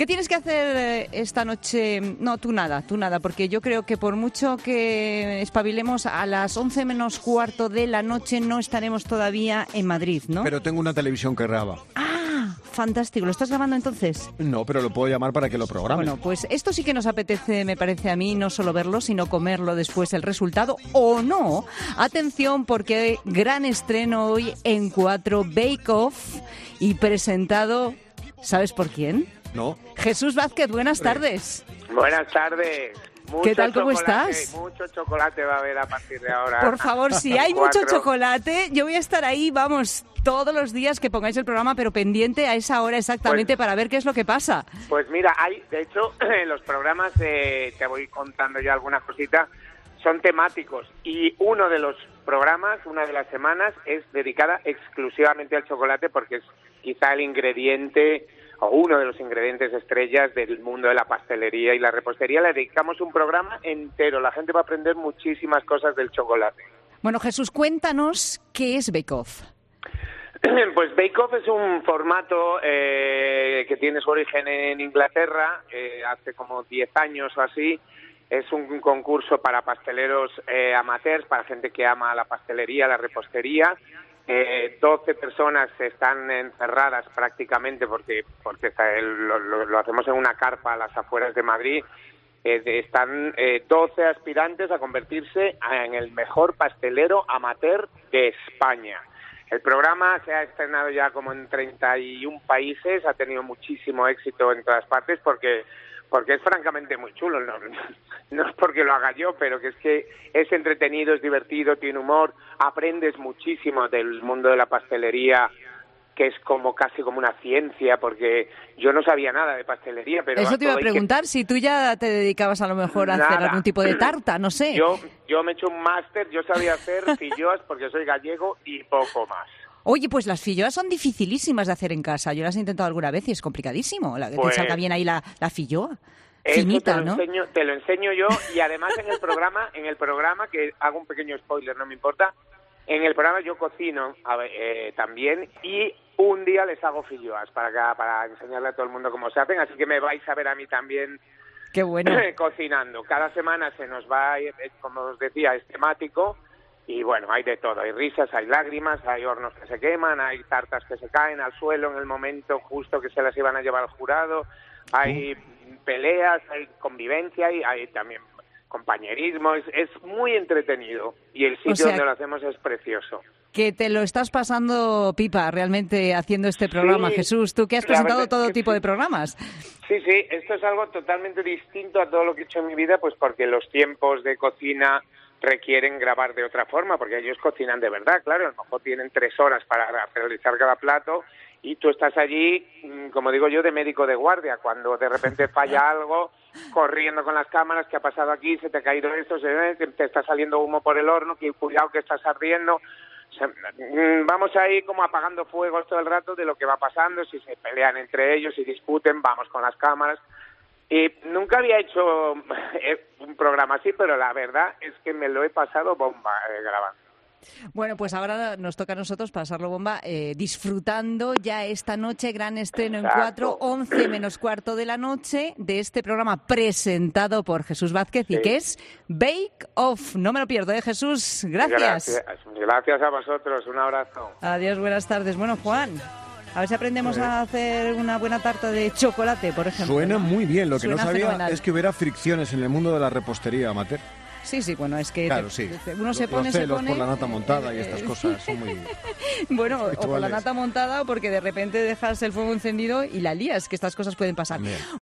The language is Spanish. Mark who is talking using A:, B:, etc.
A: ¿Qué tienes que hacer esta noche? No, tú nada, porque yo creo que por mucho que espabilemos, a las 11 menos cuarto de la noche no estaremos todavía en Madrid, ¿no?
B: Pero tengo una televisión que graba.
A: ¡Ah! Fantástico. ¿Lo estás grabando entonces?
B: No, pero lo puedo llamar para que lo programe.
A: Bueno, pues esto sí que nos apetece, me parece a mí, no solo verlo, sino comerlo después, el resultado, o no. Atención, porque gran estreno hoy en 4, Bake Off, y presentado, ¿sabes por quién?
B: No.
A: Jesús Vázquez, buenas tardes.
C: Buenas tardes.
A: ¿Qué tal, cómo estás?
C: Mucho chocolate va a haber a partir de ahora.
A: Por favor, si hay mucho chocolate, yo voy a estar ahí, vamos, todos los días que pongáis el programa, pero pendiente a esa hora exactamente para ver qué es lo que pasa.
C: Pues mira, de hecho, los programas, te voy contando ya algunas cositas, son temáticos. Y uno de los programas, una de las semanas, es dedicada exclusivamente al chocolate, porque es quizá el ingrediente o uno de los ingredientes estrellas del mundo de la pastelería y la repostería. Le dedicamos un programa entero. La gente va a aprender muchísimas cosas del chocolate.
A: Bueno, Jesús, cuéntanos qué es Bake Off.
C: Pues Bake Off es un formato que tiene su origen en Inglaterra, hace como 10 años o así. Es un concurso para pasteleros amateurs, para gente que ama la pastelería, la repostería. 12 personas están encerradas prácticamente porque lo hacemos en una carpa a las afueras de Madrid. Están 12 aspirantes a convertirse en el mejor pastelero amateur de España. El programa se ha estrenado ya como en 31 países, ha tenido muchísimo éxito en todas partes porque es francamente muy chulo. No es porque lo haga yo, pero que es entretenido, es divertido, tiene humor, aprendes muchísimo del mundo de la pastelería, que es casi como una ciencia, porque yo no sabía nada de pastelería. Pero
A: eso te iba a preguntar, si tú ya te dedicabas a lo mejor a hacer algún tipo de tarta, no sé.
C: Yo me he hecho un máster, yo sabía hacer filloas porque soy gallego y poco más.
A: Oye, pues las filloas son dificilísimas de hacer en casa. Yo las he intentado alguna vez y es complicadísimo. Que te salga bien ahí la filloa. Finita, ¿no?
C: Te lo enseño yo, y además en el programa, que hago un pequeño spoiler, no me importa, en el programa yo cocino también, y un día les hago filloas para enseñarle a todo el mundo cómo se hacen, así que me vais a ver a mí también.
A: Qué bueno.
C: Cocinando. Cada semana se nos va, como os decía, es temático. Y bueno, hay de todo, hay risas, hay lágrimas, hay hornos que se queman, hay tartas que se caen al suelo en el momento justo que se las iban a llevar al jurado, hay peleas, hay convivencia, y hay también compañerismo, es muy entretenido, y el sitio donde lo hacemos es precioso.
A: Que te lo estás pasando pipa realmente haciendo este programa, sí, Jesús, tú que has presentado todo tipo de programas.
C: Sí, esto es algo totalmente distinto a todo lo que he hecho en mi vida, pues porque los tiempos de cocina requieren grabar de otra forma, porque ellos cocinan de verdad, claro, a lo mejor tienen 3 horas para realizar cada plato, y tú estás allí, como digo yo, de médico de guardia, cuando de repente falla algo, corriendo con las cámaras, ¿qué ha pasado aquí? ¿Se te ha caído esto? ¿Te está saliendo humo por el horno? Cuidado que estás ardiendo. O sea, vamos ahí como apagando fuegos todo el rato de lo que va pasando, si se pelean entre ellos, si discuten, vamos con las cámaras. Y nunca había hecho un programa así, pero la verdad es que me lo he pasado bomba grabando.
A: Bueno, pues ahora nos toca a nosotros pasarlo bomba, disfrutando ya esta noche, gran estreno en 4, 11 menos cuarto de la noche, de este programa presentado por Jesús Vázquez, y que es Bake Off. No me lo pierdo, Jesús. Gracias.
C: Gracias a vosotros, un abrazo.
A: Adiós, buenas tardes. Bueno, Juan, a ver si aprendemos a hacer una buena tarta de chocolate, por ejemplo.
B: Suena muy bien. Lo que no sabía
A: fenomenal.
B: Es que hubiera fricciones en el mundo de la repostería amateur.
A: Sí, bueno, es que
B: claro, sí.
A: Uno se pone...
B: Los celos por la nata montada y estas cosas son muy...
A: Bueno, o por la nata montada, o porque de repente dejas el fuego encendido y la lías, que estas cosas pueden pasar. También.